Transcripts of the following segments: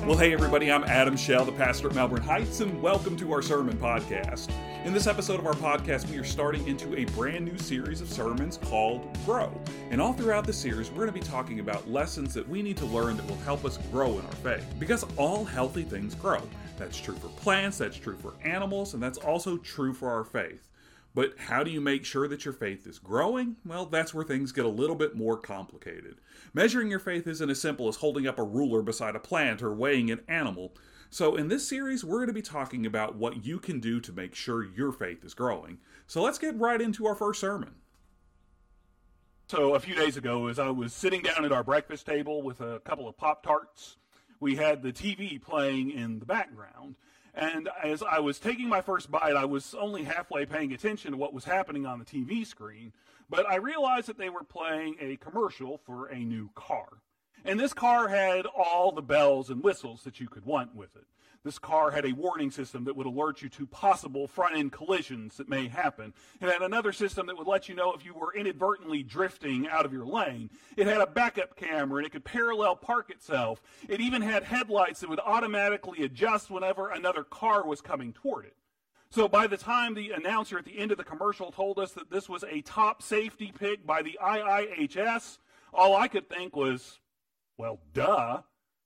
Well, hey everybody, I'm Adam Shell, the pastor at Melbourne Heights, and welcome to our sermon podcast. In this episode of our podcast, we are starting into a brand new series of sermons called Grow. And all throughout the series, we're going to be talking about lessons that we need to learn that will help us grow in our faith. Because all healthy things grow. That's true for plants, that's true for animals, and that's also true for our faith. But how do you make sure that your faith is growing? Well, that's where things get a little bit more complicated. Measuring your faith isn't as simple as holding up a ruler beside a plant or weighing an animal. So in this series, we're going to be talking about what you can do to make sure your faith is growing. So let's get right into our first sermon. So a few days ago, as I was sitting down at our breakfast table with a couple of Pop-Tarts, we had the TV playing in the background. And as I was taking my first bite, I was only halfway paying attention to what was happening on the TV screen, but I realized that they were playing a commercial for a new car. And this car had all the bells and whistles that you could want with it. This car had a warning system that would alert you to possible front-end collisions that may happen. It had another system that would let you know if you were inadvertently drifting out of your lane. It had a backup camera, and it could parallel park itself. It even had headlights that would automatically adjust whenever another car was coming toward it. So by the time the announcer at the end of the commercial told us that this was a top safety pick by the IIHS, all I could think was, well, duh.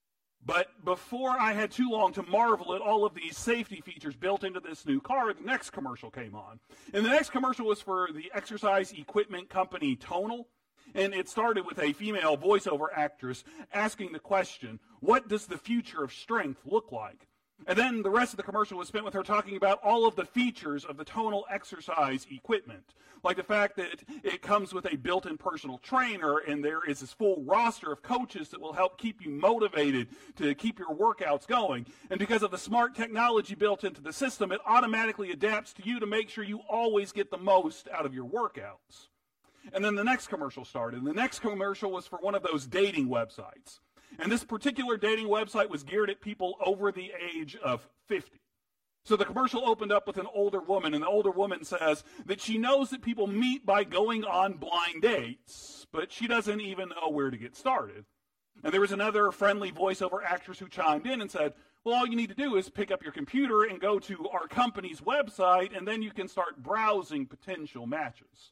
But before I had too long to marvel at all of these safety features built into this new car, the next commercial came on. And the next commercial was for the exercise equipment company Tonal. And it started with a female voiceover actress asking the question, what does the future of strength look like? And then the rest of the commercial was spent with her talking about all of the features of the Tonal exercise equipment. Like the fact that it comes with a built-in personal trainer, and there is this full roster of coaches that will help keep you motivated to keep your workouts going. And because of the smart technology built into the system, it automatically adapts to you to make sure you always get the most out of your workouts. And then the next commercial started. And the next commercial was for one of those dating websites. And this particular dating website was geared at people over the age of 50. So the commercial opened up with an older woman, and the older woman says that she knows that people meet by going on blind dates, but she doesn't even know where to get started. And there was another friendly voiceover actress who chimed in and said, well, all you need to do is pick up your computer and go to our company's website, and then you can start browsing potential matches.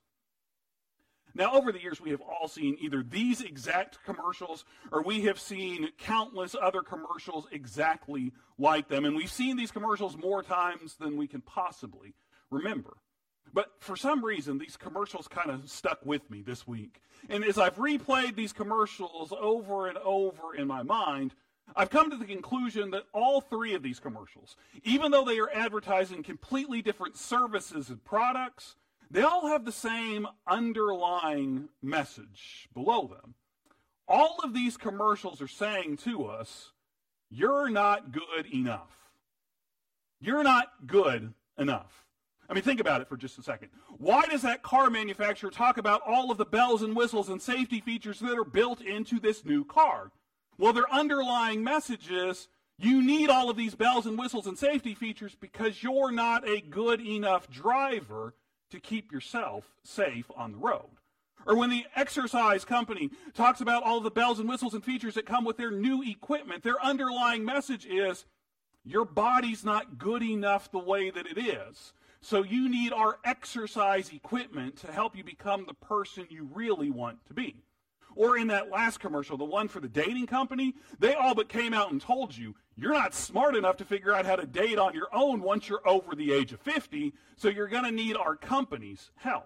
Now, over the years, we have all seen either these exact commercials or we have seen countless other commercials exactly like them. And we've seen these commercials more times than we can possibly remember. But for some reason, these commercials kind of stuck with me this week. And as I've replayed these commercials over and over in my mind, I've come to the conclusion that all three of these commercials, even though they are advertising completely different services and products, they all have the same underlying message below them. All of these commercials are saying to us, you're not good enough. You're not good enough. I mean, think about it for just a second. Why does that car manufacturer talk about all of the bells and whistles and safety features that are built into this new car? Well, their underlying message is, you need all of these bells and whistles and safety features because you're not a good enough driver to keep yourself safe on the road. Or when the exercise company talks about all the bells and whistles and features that come with their new equipment, their underlying message is, your body's not good enough the way that it is. So you need our exercise equipment to help you become the person you really want to be. Or in that last commercial, the one for the dating company, they all but came out and told you, you're not smart enough to figure out how to date on your own once you're over the age of 50, so you're going to need our company's help.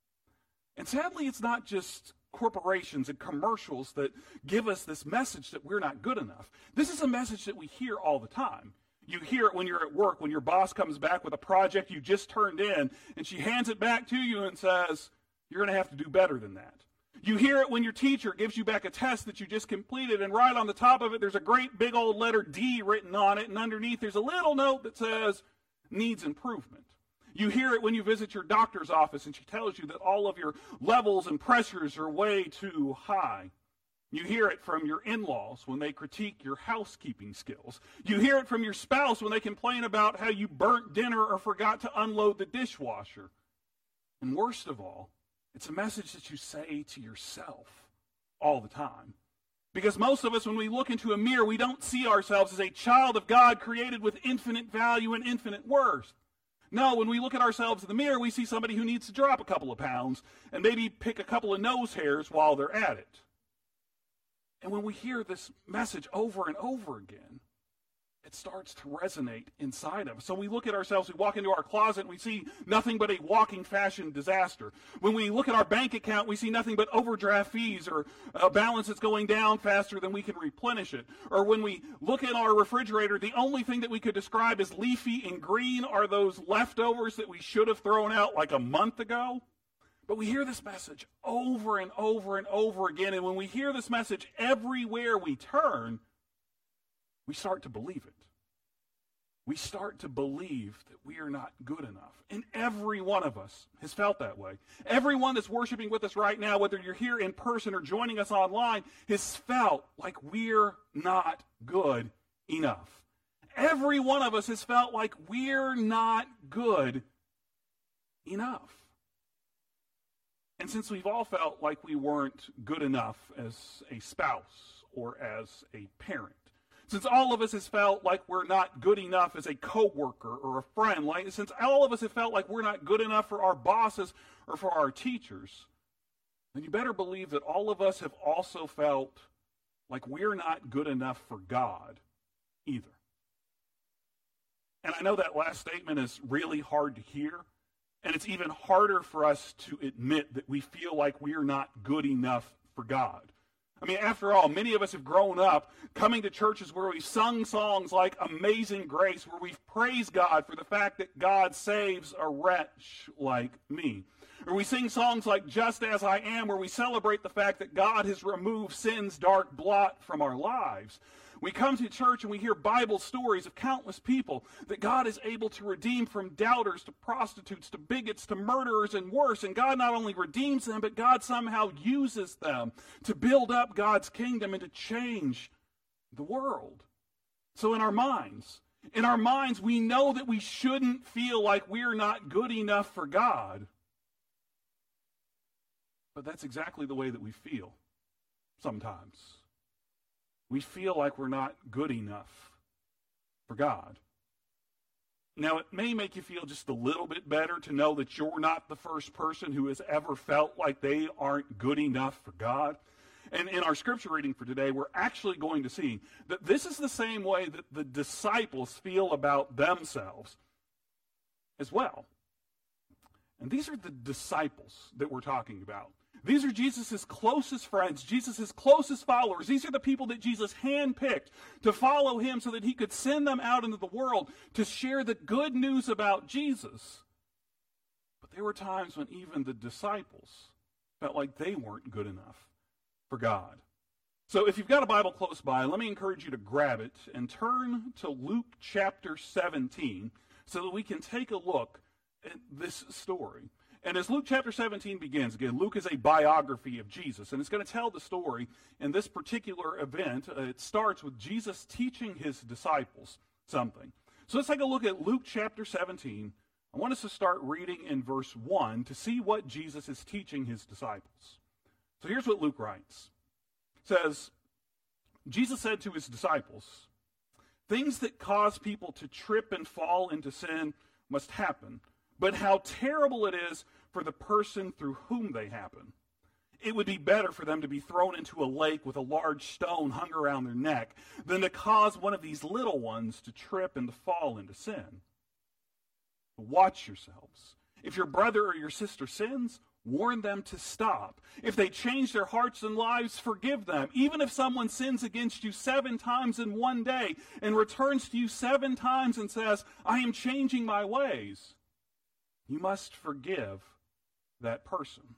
And sadly, it's not just corporations and commercials that give us this message that we're not good enough. This is a message that we hear all the time. You hear it when you're at work, when your boss comes back with a project you just turned in, and she hands it back to you and says, you're going to have to do better than that. You hear it when your teacher gives you back a test that you just completed, and right on the top of it, there's a great big old letter D written on it, and underneath there's a little note that says, needs improvement. You hear it when you visit your doctor's office, and she tells you that all of your levels and pressures are way too high. You hear it from your in-laws when they critique your housekeeping skills. You hear it from your spouse when they complain about how you burnt dinner or forgot to unload the dishwasher. And worst of all, it's a message that you say to yourself all the time. Because most of us, when we look into a mirror, we don't see ourselves as a child of God created with infinite value and infinite worth. No, when we look at ourselves in the mirror, we see somebody who needs to drop a couple of pounds and maybe pick a couple of nose hairs while they're at it. And when we hear this message over and over again, it starts to resonate inside of us. So we look at ourselves, we walk into our closet, and we see nothing but a walking fashion disaster. When we look at our bank account, we see nothing but overdraft fees or a balance that's going down faster than we can replenish it. Or when we look at our refrigerator, the only thing that we could describe as leafy and green are those leftovers that we should have thrown out like a month ago. But we hear this message over and over and over again, and when we hear this message everywhere we turn, we start to believe it. We start to believe that we are not good enough. And every one of us has felt that way. Everyone that's worshiping with us right now, whether you're here in person or joining us online, has felt like we're not good enough. Every one of us has felt like we're not good enough. And since we've all felt like we weren't good enough as a spouse or as a parent, since all of us has felt like we're not good enough as a coworker or a friend, since all of us have felt like we're not good enough for our bosses or for our teachers, then you better believe that all of us have also felt like we're not good enough for God either. And I know that last statement is really hard to hear, and it's even harder for us to admit that we feel like we're not good enough for God. I mean, after all, many of us have grown up coming to churches where we've sung songs like Amazing Grace, where we've praised God for the fact that God saves a wretch like me. Or we sing songs like Just As I Am, where we celebrate the fact that God has removed sin's dark blot from our lives. We come to church and we hear Bible stories of countless people that God is able to redeem from doubters to prostitutes to bigots to murderers and worse. And God not only redeems them, but God somehow uses them to build up God's kingdom and to change the world. So in our minds, we know that we shouldn't feel like we're not good enough for God. But that's exactly the way that we feel sometimes. We feel like we're not good enough for God. Now, it may make you feel just a little bit better to know that you're not the first person who has ever felt like they aren't good enough for God. And in our scripture reading for today, we're actually going to see that this is the same way that the disciples feel about themselves as well. And these are the disciples that we're talking about. These are Jesus' closest friends, Jesus' closest followers. These are the people that Jesus handpicked to follow him so that he could send them out into the world to share the good news about Jesus. But there were times when even the disciples felt like they weren't good enough for God. So if you've got a Bible close by, let me encourage you to grab it and turn to Luke chapter 17 so that we can take a look at this story. And as Luke chapter 17 begins, again, Luke is a biography of Jesus, and it's going to tell the story in this particular event. It starts with Jesus teaching his disciples something. So let's take a look at Luke chapter 17. I want us to start reading in verse 1 to see what Jesus is teaching his disciples. So here's what Luke writes. It says, Jesus said to his disciples, "Things that cause people to trip and fall into sin must happen, but how terrible it is for the person through whom they happen. It would be better for them to be thrown into a lake with a large stone hung around their neck than to cause one of these little ones to trip and to fall into sin. Watch yourselves. If your brother or your sister sins, warn them to stop. If they change their hearts and lives, forgive them. Even if someone sins against you 7 times in one day and returns to you 7 times and says, 'I am changing my ways,' you must forgive that person."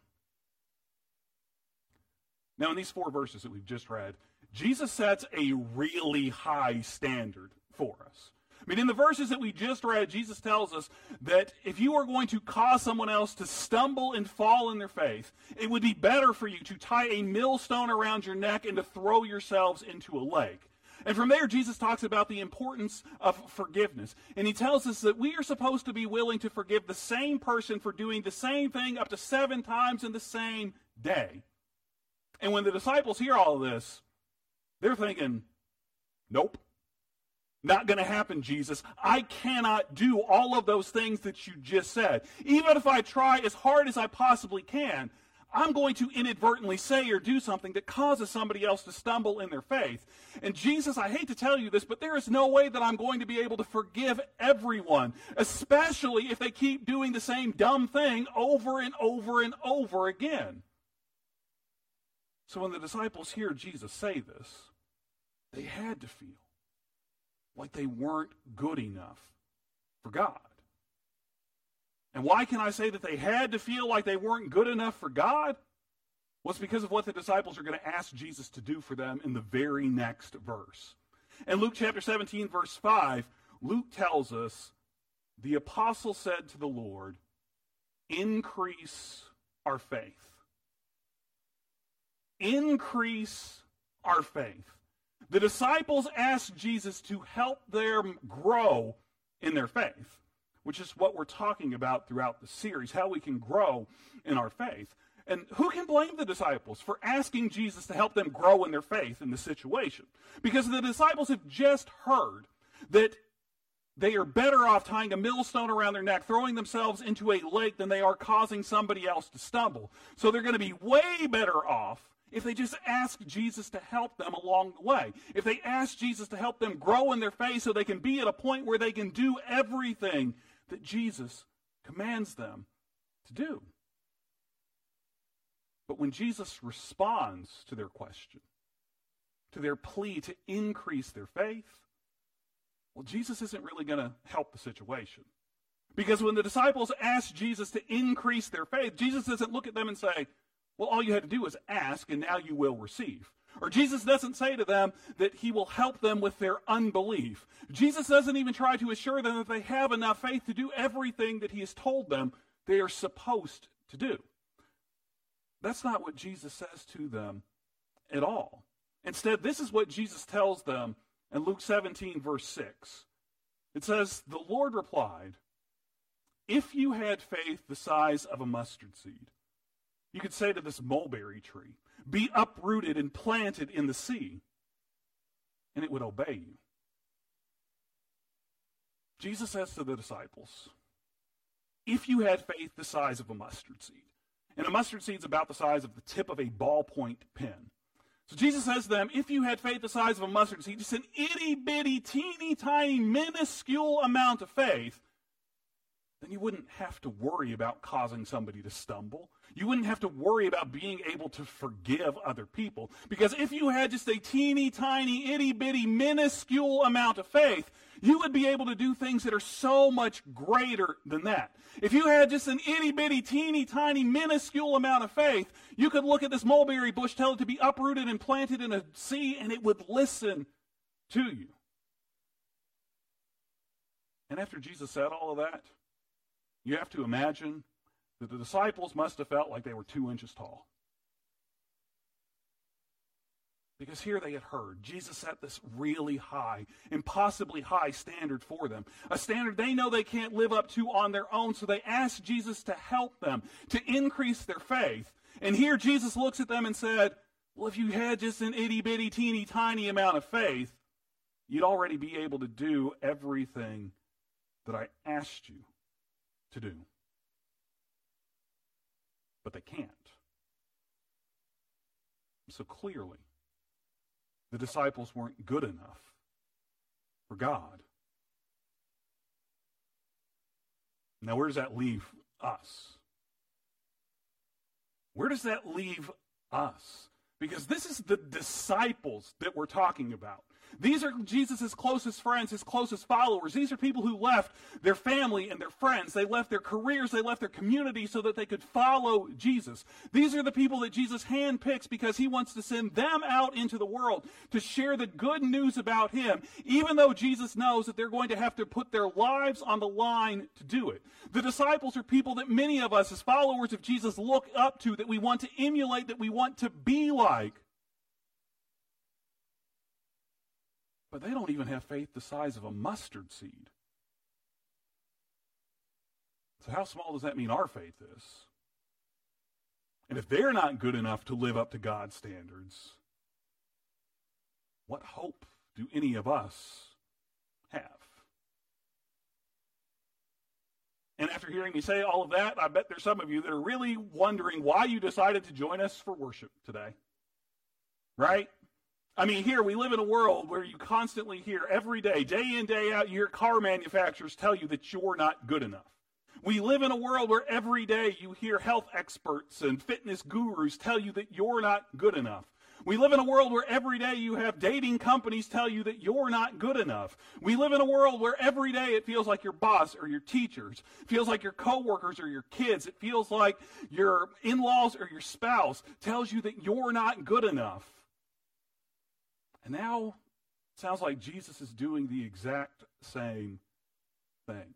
Now, in these 4 verses that we've just read, Jesus sets a really high standard for us. I mean, in the verses that we just read, Jesus tells us that if you are going to cause someone else to stumble and fall in their faith, it would be better for you to tie a millstone around your neck and to throw yourselves into a lake. And from there, Jesus talks about the importance of forgiveness. And he tells us that we are supposed to be willing to forgive the same person for doing the same thing up to 7 times in the same day. And when the disciples hear all of this, They're thinking, nope, not going to happen, Jesus. I cannot do all of those things that you just said. Even if I try as hard as I possibly can, I'm going to inadvertently say or do something that causes somebody else to stumble in their faith. And Jesus, I hate to tell you this, but there is no way that I'm going to be able to forgive everyone, especially if they keep doing the same dumb thing over and over and over again. So when the disciples hear Jesus say this, they had to feel like they weren't good enough for God. And why can I say that they had to feel like they weren't good enough for God? Well, it's because of what the disciples are going to ask Jesus to do for them in the very next verse. In Luke chapter 17, verse 5, Luke tells us, the apostle said to the Lord, increase our faith. Increase our faith. The disciples asked Jesus to help them grow in their faith, which is what we're talking about throughout the series, how we can grow in our faith. And who can blame the disciples for asking Jesus to help them grow in their faith in this situation? Because the disciples have just heard that they are better off tying a millstone around their neck, throwing themselves into a lake, than they are causing somebody else to stumble. So they're going to be way better off if they just ask Jesus to help them along the way. If they ask Jesus to help them grow in their faith so they can be at a point where they can do everything that Jesus commands them to do. But when Jesus responds to their question, to their plea to increase their faith, well, Jesus isn't really going to help the situation. Because when the disciples ask Jesus to increase their faith, Jesus doesn't look at them and say, well, all you had to do is ask, and now you will receive. Or Jesus doesn't say to them that he will help them with their unbelief. Jesus doesn't even try to assure them that they have enough faith to do everything that he has told them they are supposed to do. That's not what Jesus says to them at all. Instead, this is what Jesus tells them in Luke 17, verse 6. It says, the Lord replied, if you had faith the size of a mustard seed, you could say to this mulberry tree, be uprooted and planted in the sea, and it would obey you. Jesus says to the disciples, if you had faith the size of a mustard seed, and a mustard seed is about the size of the tip of a ballpoint pen. So Jesus says to them, if you had faith the size of a mustard seed, just an itty-bitty, teeny-tiny, minuscule amount of faith, then you wouldn't have to worry about causing somebody to stumble. You wouldn't have to worry about being able to forgive other people. Because if you had just a teeny tiny, itty bitty, minuscule amount of faith, you would be able to do things that are so much greater than that. If you had just an itty bitty, teeny tiny, minuscule amount of faith, you could look at this mulberry bush, tell it to be uprooted and planted in a sea, and it would listen to you. And after Jesus said all of that, you have to imagine that the disciples must have felt like they were 2 inches tall. Because here they had heard Jesus set this really high, impossibly high standard for them. A standard they know they can't live up to on their own, so they ask Jesus to help them, to increase their faith. And here Jesus looks at them and said, well, if you had just an itty-bitty, teeny-tiny amount of faith, you'd already be able to do everything that I asked you to do. But they can't. So clearly, the disciples weren't good enough for God. Now, where does that leave us? Where does that leave us? Because this is the disciples that we're talking about. These are Jesus' closest friends, his closest followers. These are people who left their family and their friends. They left their careers. They left their community so that they could follow Jesus. These are the people that Jesus handpicks because he wants to send them out into the world to share the good news about him, even though Jesus knows that they're going to have to put their lives on the line to do it. The disciples are people that many of us as followers of Jesus look up to, that we want to emulate, that we want to be like. But they don't even have faith the size of a mustard seed. So how small does that mean our faith is? And if they're not good enough to live up to God's standards, what hope do any of us have? And after hearing me say all of that, I bet there's some of you that are really wondering why you decided to join us for worship today. Right? I mean, here we live in a world where you constantly hear every day in, day out, you hear car manufacturers tell you that you're not good enough. We live in a world where every day you hear health experts and fitness gurus tell you that you're not good enough. We live in a world where every day you have dating companies tell you that you're not good enough. We live in a world where every day it feels like your boss or your teachers, it feels like your coworkers or your kids, it feels like your in-laws or your spouse tells you that you're not good enough. And now it sounds like Jesus is doing the exact same thing.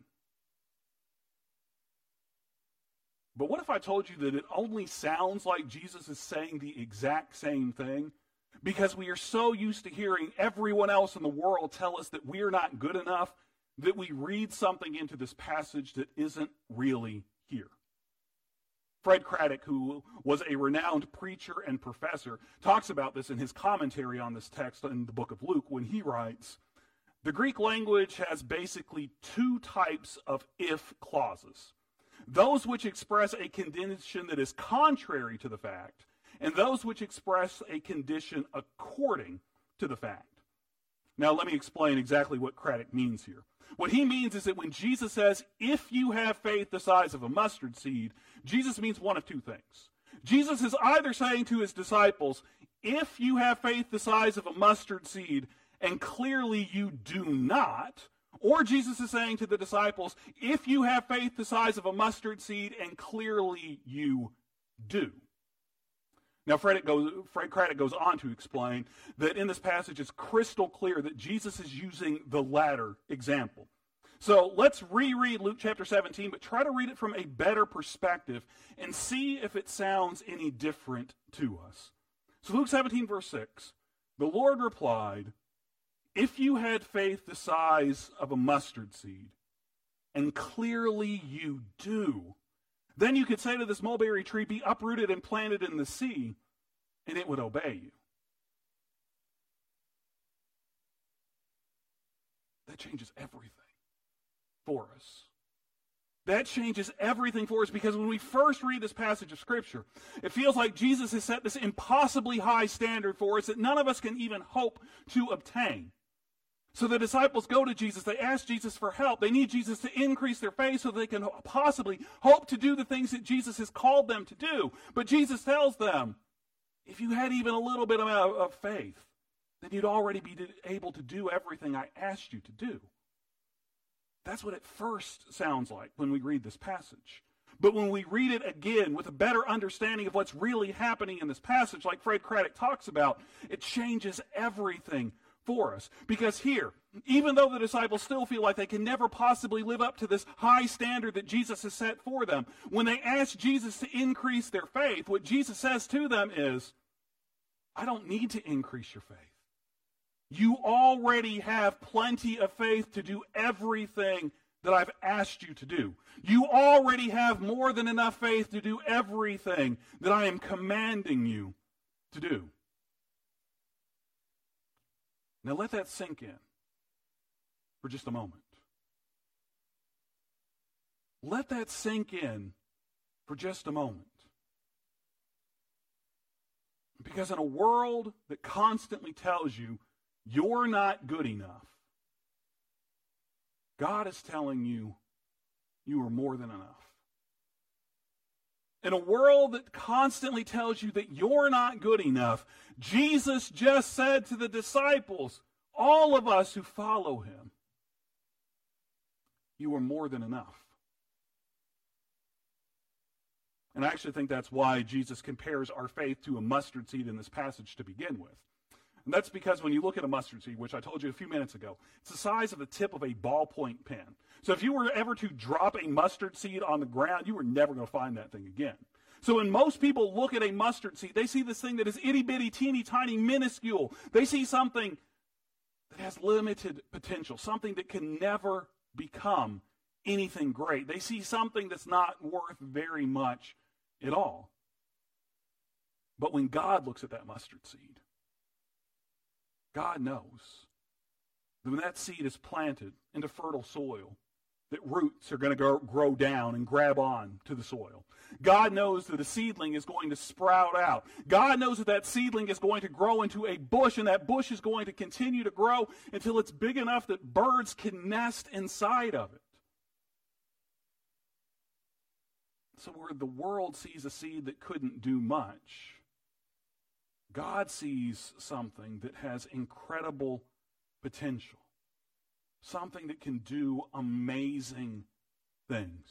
But what if I told you that it only sounds like Jesus is saying the exact same thing? Because we are so used to hearing everyone else in the world tell us that we're not good enough, that we read something into this passage that isn't really here. Fred Craddock, who was a renowned preacher and professor, talks about this in his commentary on this text in the book of Luke when he writes, "The Greek language has basically two types of if clauses. Those which express a condition that is contrary to the fact, and those which express a condition according to the fact." Now, let me explain exactly what Craddock means here. What he means is that when Jesus says, if you have faith the size of a mustard seed, Jesus means one of two things. Jesus is either saying to his disciples, if you have faith the size of a mustard seed, and clearly you do not, or Jesus is saying to the disciples, if you have faith the size of a mustard seed, and clearly you do. Now, Fred Craddock goes on to explain that in this passage it's crystal clear that Jesus is using the latter example. So let's reread Luke chapter 17, but try to read it from a better perspective and see if it sounds any different to us. So Luke 17, verse 6, the Lord replied, if you had faith the size of a mustard seed, and clearly you do, then you could say to this mulberry tree, be uprooted and planted in the sea, and it would obey you. That changes everything for us. That changes everything for us, because when we first read this passage of Scripture, it feels like Jesus has set this impossibly high standard for us that none of us can even hope to obtain. So the disciples go to Jesus. They ask Jesus for help. They need Jesus to increase their faith so they can possibly hope to do the things that Jesus has called them to do. But Jesus tells them, if you had even a little bit of faith, then you'd already be able to do everything I asked you to do. That's what it first sounds like when we read this passage. But when we read it again with a better understanding of what's really happening in this passage, like Fred Craddock talks about, it changes everything for us. Because here, even though the disciples still feel like they can never possibly live up to this high standard that Jesus has set for them, when they ask Jesus to increase their faith, what Jesus says to them is, I don't need to increase your faith. You already have plenty of faith to do everything that I've asked you to do. You already have more than enough faith to do everything that I am commanding you to do. Now let that sink in for just a moment. Let that sink in for just a moment. Because in a world that constantly tells you you're not good enough, God is telling you you are more than enough. In a world that constantly tells you that you're not good enough, Jesus just said to the disciples, all of us who follow him, you are more than enough. And I actually think that's why Jesus compares our faith to a mustard seed in this passage to begin with. And that's because when you look at a mustard seed, which I told you a few minutes ago, it's the size of the tip of a ballpoint pen. So if you were ever to drop a mustard seed on the ground, you were never going to find that thing again. So when most people look at a mustard seed, they see this thing that is itty-bitty, teeny, tiny, minuscule. They see something that has limited potential, something that can never become anything great. They see something that's not worth very much at all. But when God looks at that mustard seed, God knows that when that seed is planted into fertile soil, that roots are going to grow down and grab on to the soil. God knows that a seedling is going to sprout out. God knows that that seedling is going to grow into a bush, and that bush is going to continue to grow until it's big enough that birds can nest inside of it. So where the world sees a seed that couldn't do much, God sees something that has incredible potential. Something that can do amazing things.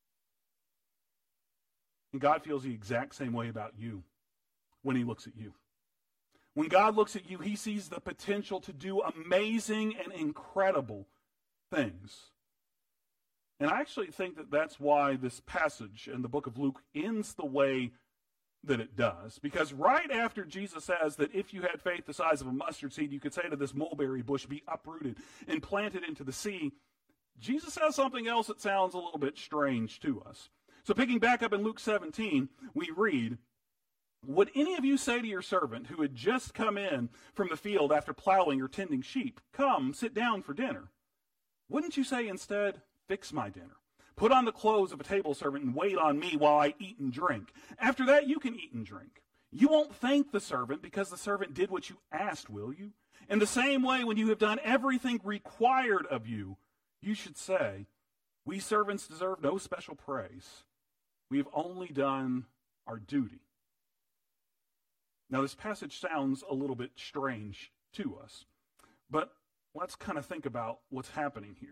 And God feels the exact same way about you when he looks at you. When God looks at you, he sees the potential to do amazing and incredible things. And I actually think that that's why this passage in the book of Luke ends the way that it does. Because right after Jesus says that if you had faith the size of a mustard seed, you could say to this mulberry bush, be uprooted and planted into the sea, Jesus says something else that sounds a little bit strange to us. So picking back up in Luke 17, we read, would any of you say to your servant who had just come in from the field after plowing or tending sheep, come, sit down for dinner? Wouldn't you say instead, fix my dinner? Put on the clothes of a table servant and wait on me while I eat and drink. After that, you can eat and drink. You won't thank the servant because the servant did what you asked, will you? In the same way, when you have done everything required of you, you should say, we servants deserve no special praise. We have only done our duty. Now, this passage sounds a little bit strange to us, but let's kind of think about what's happening here.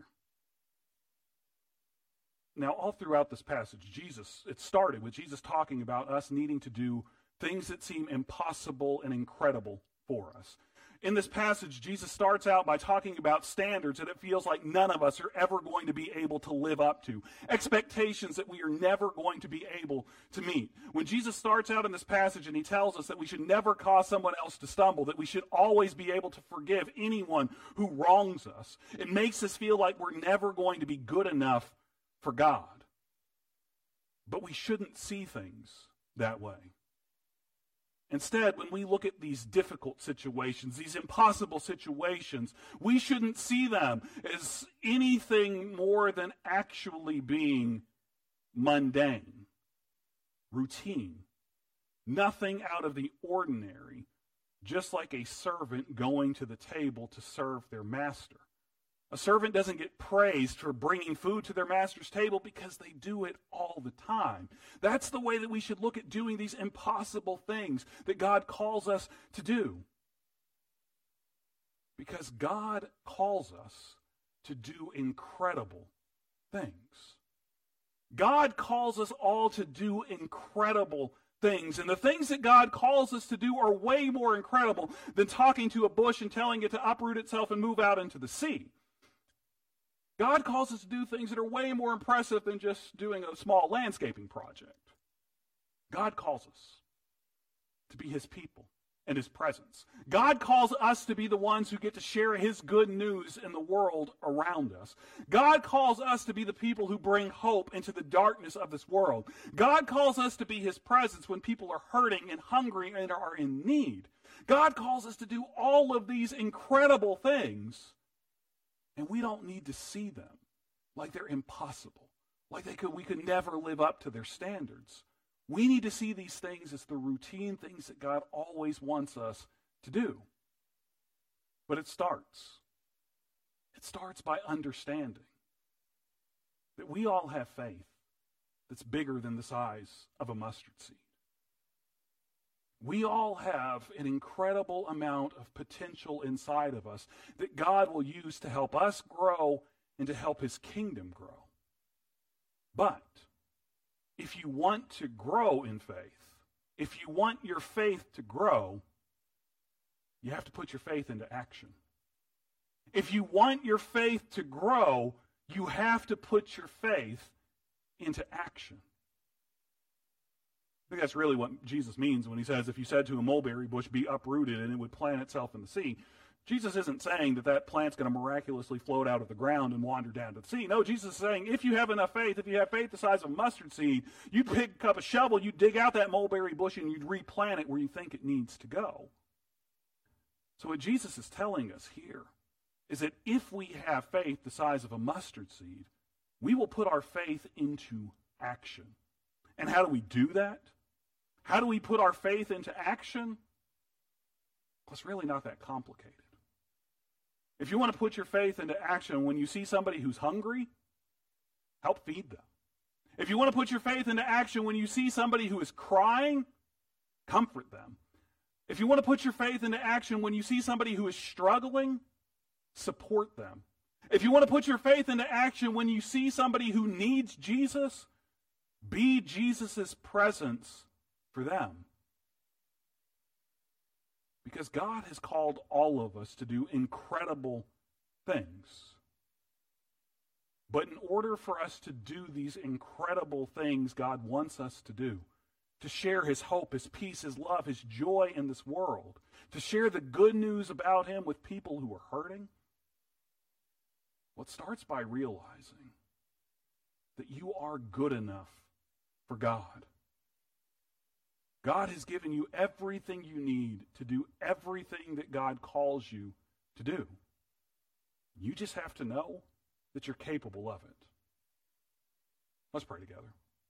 Now, all throughout this passage, it started with Jesus talking about us needing to do things that seem impossible and incredible for us. In this passage, Jesus starts out by talking about standards that it feels like none of us are ever going to be able to live up to, expectations that we are never going to be able to meet. When Jesus starts out in this passage and he tells us that we should never cause someone else to stumble, that we should always be able to forgive anyone who wrongs us, it makes us feel like we're never going to be good enough for God. But we shouldn't see things that way. Instead, when we look at these difficult situations, these impossible situations, we shouldn't see them as anything more than actually being mundane, routine, nothing out of the ordinary, just like a servant going to the table to serve their master. A servant doesn't get praised for bringing food to their master's table because they do it all the time. That's the way that we should look at doing these impossible things that God calls us to do. Because God calls us to do incredible things. God calls us all to do incredible things. And the things that God calls us to do are way more incredible than talking to a bush and telling it to uproot itself and move out into the sea. God calls us to do things that are way more impressive than just doing a small landscaping project. God calls us to be his people and his presence. God calls us to be the ones who get to share his good news in the world around us. God calls us to be the people who bring hope into the darkness of this world. God calls us to be his presence when people are hurting and hungry and are in need. God calls us to do all of these incredible things. And we don't need to see them like they're impossible, like we could never live up to their standards. We need to see these things as the routine things that God always wants us to do. But it starts by understanding that we all have faith that's bigger than the size of a mustard seed. We all have an incredible amount of potential inside of us that God will use to help us grow and to help his kingdom grow. But if you want to grow in faith, if you want your faith to grow, you have to put your faith into action. If you want your faith to grow, you have to put your faith into action. I think that's really what Jesus means when he says, if you said to a mulberry bush, be uprooted, and it would plant itself in the sea. Jesus isn't saying that that plant's going to miraculously float out of the ground and wander down to the sea. No, Jesus is saying, if you have enough faith, if you have faith the size of a mustard seed, you'd pick up a shovel, you'd dig out that mulberry bush, and you'd replant it where you think it needs to go. So what Jesus is telling us here is that if we have faith the size of a mustard seed, we will put our faith into action. And how do we do that? How do we put our faith into action? Well, it's really not that complicated. If you want to put your faith into action when you see somebody who's hungry, help feed them. If you want to put your faith into action when you see somebody who is crying, comfort them. If you want to put your faith into action when you see somebody who is struggling, support them. If you want to put your faith into action when you see somebody who needs Jesus, be Jesus' presence for them. Because God has called all of us to do incredible things. But in order for us to do these incredible things God wants us to do, to share his hope, his peace, his love, his joy in this world, to share the good news about him with people who are hurting, well, it starts by realizing that you are good enough for God. God has given you everything you need to do everything that God calls you to do. You just have to know that you're capable of it. Let's pray together.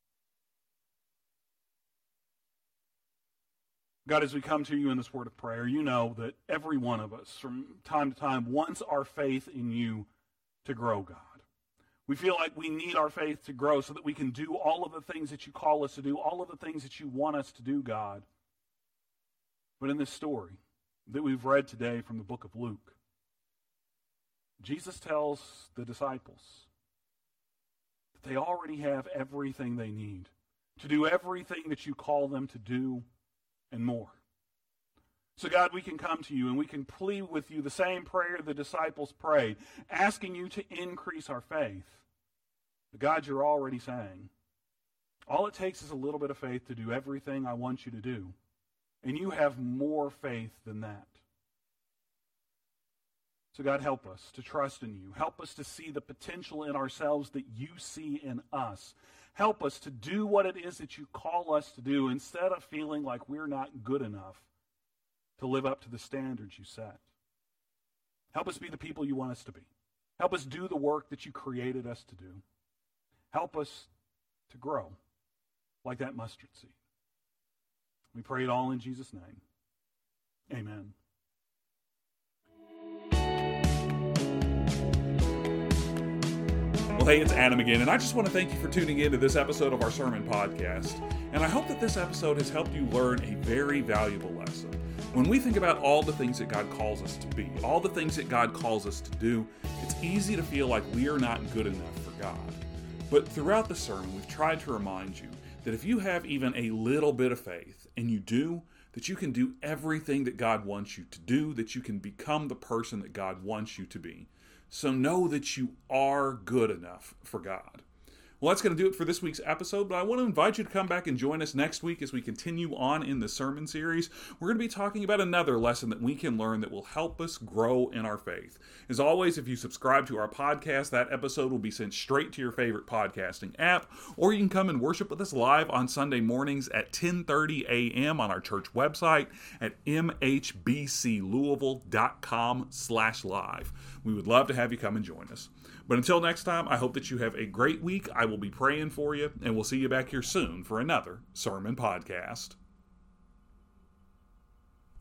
God, as we come to you in this word of prayer, you know that every one of us from time to time wants our faith in you to grow, God. We feel like we need our faith to grow so that we can do all of the things that you call us to do, all of the things that you want us to do, God. But in this story that we've read today from the book of Luke, Jesus tells the disciples that they already have everything they need to do everything that you call them to do and more. So God, we can come to you and we can plead with you the same prayer the disciples prayed, asking you to increase our faith. But God, you're already saying, all it takes is a little bit of faith to do everything I want you to do. And you have more faith than that. So God, help us to trust in you. Help us to see the potential in ourselves that you see in us. Help us to do what it is that you call us to do instead of feeling like we're not good enough to live up to the standards you set. Help us be the people you want us to be. Help us do the work that you created us to do. Help us to grow like that mustard seed. We pray it all in Jesus' name. Amen. Well, hey, it's Adam again, and I just want to thank you for tuning in to this episode of our sermon podcast. And I hope that this episode has helped you learn a very valuable lesson. When we think about all the things that God calls us to be, all the things that God calls us to do, it's easy to feel like we are not good enough for God. But throughout the sermon, we've tried to remind you that if you have even a little bit of faith, and you do, that you can do everything that God wants you to do, that you can become the person that God wants you to be. So know that you are good enough for God. Well, that's going to do it for this week's episode, but I want to invite you to come back and join us next week as we continue on in the sermon series. We're going to be talking about another lesson that we can learn that will help us grow in our faith. As always, if you subscribe to our podcast, that episode will be sent straight to your favorite podcasting app, or you can come and worship with us live on Sunday mornings at 10:30 a.m. on our church website at mhbclouisville.com/live. We would love to have you come and join us. But until next time, I hope that you have a great week. I will be praying for you, and we'll see you back here soon for another sermon podcast.